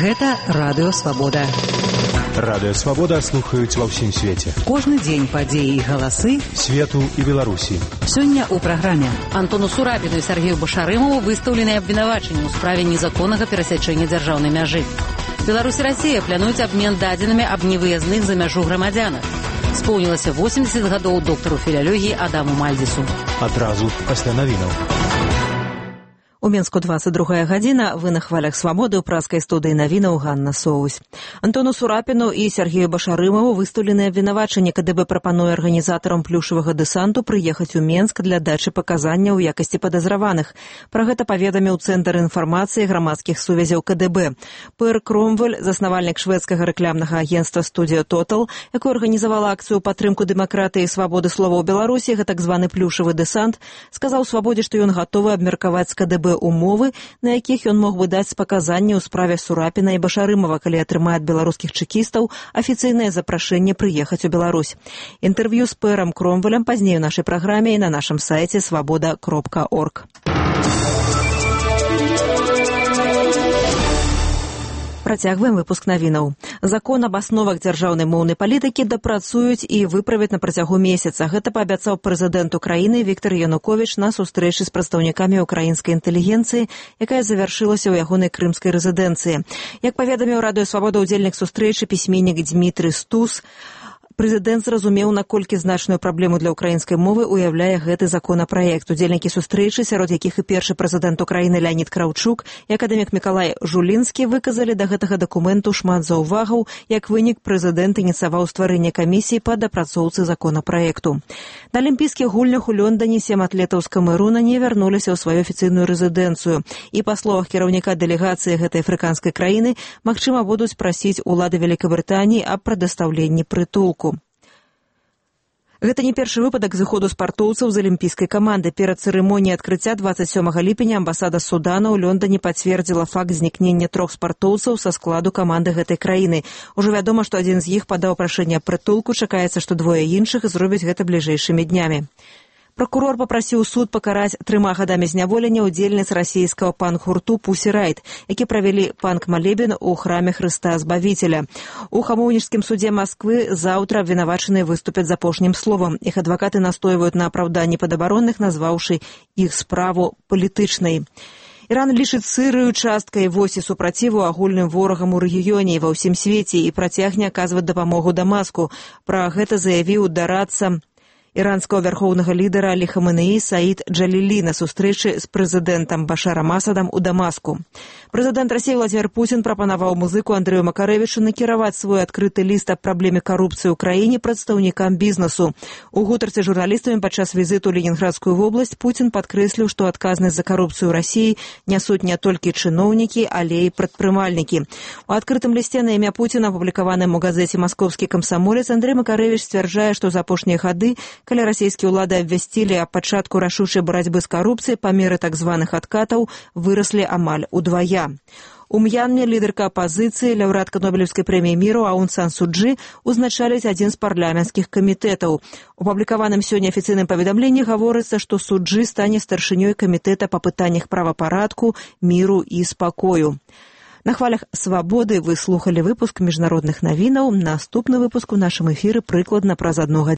Гэта Радыё Свабода. Радыё Свабода слухаюць ва ўсім свеце. Кожны дзень падзеі і галасы свету і Беларусі. Сёння ў праграме. Антону Сурапіну і Сергею Башарымову выстаўлены абвінавачанні ў справе незаконнага перасячэння дзяржаўнай мяжы. Беларусь і Расія плануюць абмен дадзенымі аб невыязных за мяжу грамадзянах. Споўнілася 80 гадоў доктару філялогіі Адаму Мальдзісу. Адразу пасля навінаў. У Менску 22 гадзіна, вы на хвалях Свабоды, ў праскай студыі навінаў Ганна Соусь. Антону Сурапіну і Сергею Башарымову выстаўлены абвінавачанні. КДБ прапануе арганізатарам плюшавага дэсанту прыехаць у Менск для дачы паказанняў у якасці падазраваных. Пра гэта паведаміў Цэнтр інфармацыі грамадскіх сувязяў КДБ. Пэр Кромвель, заснавальнік шведскага рэкламнага агенцтва «Студія Тотал», якое арганізавала акцыю падтрымку дэмакратыі і свабоды слова ў Беларусі, так званы плюшавы дэсант, сказаў Свабодзе, што ён гатовы абмеркаваць з КДБ умовы, на якіх ён мог бы даць паказанні ў справе Сурапіна і Башарымова, калі атрымае ад беларускіх чэкістаў афіцыйнае запрашэнне прыехаць у Беларусь. Інтэрв'ю з пэрам Кромвелем пазней у нашай праграме і на нашым сайце swaboda.org. Працягваем выпуск навінаў. Закон аб асновах дзяржаўнай моўнай палітыкі дапрацуюць і выправяць на працягу месяца. Гэта паабяцаў прэзідэнт Украіны Віктор Януковіч на сустрэчы з прадстаўнікамі украінскай інтэлігенцыі, якая завяршылася ў ягонай крымскай рэзідэнцыі. Як паведаміў Радыё Свабода удзельнік сустрэчы пісьменнік Дмітрый Стус, прэзідэнт зразумеў, наколькі значную праблему для украінскай мовы уяўляе гэты законапраект. Удзельнікі сустрэчы, сярод якіх і першы прэзідэнт Украіны Леонід Краўчук і акадэмік Мікалай Жулінскі выказалі да гэтага дакументу шмат заўвагаў. Як вынік, прэзідэнт ініцыяваў стварэнне камісіі па дапрацоўцы законапраекту. На алімпійскіх гульнях у Лондоне 7 атлетаў з Камеруна не вярнуліся ў сваю афіцыйную рэзідэнцыю. І па словах кіраўніка дэлегацыі гэтай афрыканскай краіны, магчыма, будуць прасіць улады Вялікабрытаніі аб прадастаўленні прытулку. Гэта не першы выпадак зыходу спартоўцаў з алімпійскай каманды. Перад цырымоніяй адкрыцця 27 ліпеня амбасада Судана ў Лондоне пацвердзіла факт знікнення 3 спартоўцаў са складу каманды гэтай краіны. Ужо вядома, што адзін з іх падаў прашэнне аб прытулку, чакаецца, што двое іншых зробяць гэта бліжэйшымі днямі. Пракурор папрасіў суд пакараць 3 гадамі зняволення ўдзельніц расійскага панк-гурту «Пусі Райт», які правялі панк-малебен у храме Хрыста Збавіцеля. У хамоўніцкім судзе Масквы заўтра абвінавачаныя выступяць з апошнім словам. Іх адвакаты настойваюць на апраўданні падабаронных, назваўшы іх справу палітычнай. Іран лічыць Сірыю часткай восі супраціву агульным ворагам у рэгіёне і ва ўсім свеце і працягне аказваць дапамогу Дамаску. Пра гэта заявіў дарадца іранскага вярхоўнага лідара Алі Хаменеі Саід Джалілі на сустрэчы з прэзідэнтам Башарам Асадам у Дамаску. Прэзідэнт Расіі Владзімір Пуцін прапанаваў музыку Андрэю Макарэвічу накіраваць свой адкрыты ліст аб праблеме карупцыі ў краіне прадстаўнікам бізнесу. У гутарцы з журналістамі падчас візіту ў Ленінградскую вобласць Пуцін падкрэсліў, што адказнасць за карупцыю ў Расіі нясуць не толькі чыноўнікі, але і прадпрымальнікі. У адкрытым лісце на імя Пуціна, апублікаваным у газеце «Маскоўскі камсамолец», Андрэй Макарэвіч сцвярджае, што за апошнія гады, калі расійскія ўлады абвясцілі аб пачатку рашучай барацьбы з карупцыяй, памеры так званых адкатаў выраслі амаль удвая. У М'янме лідарка апазіцыі, лаўрэатка Нобелеўскай прэміі міру Аун Сан Су Чжы узначаліць адзін з парламенцкіх камітэтаў. У паблікаваным сёння афіцыйным паведамленні гаворыцца, што Су Чжы стане старшынёй камітэта па пытаннях правапарадку, міру і спакою. На хвалях Свабоды вы слухалі выпуск міжнародных навінаў. Наступны выпуск у нашым эфіры прыкладна праз 1 гадзіну.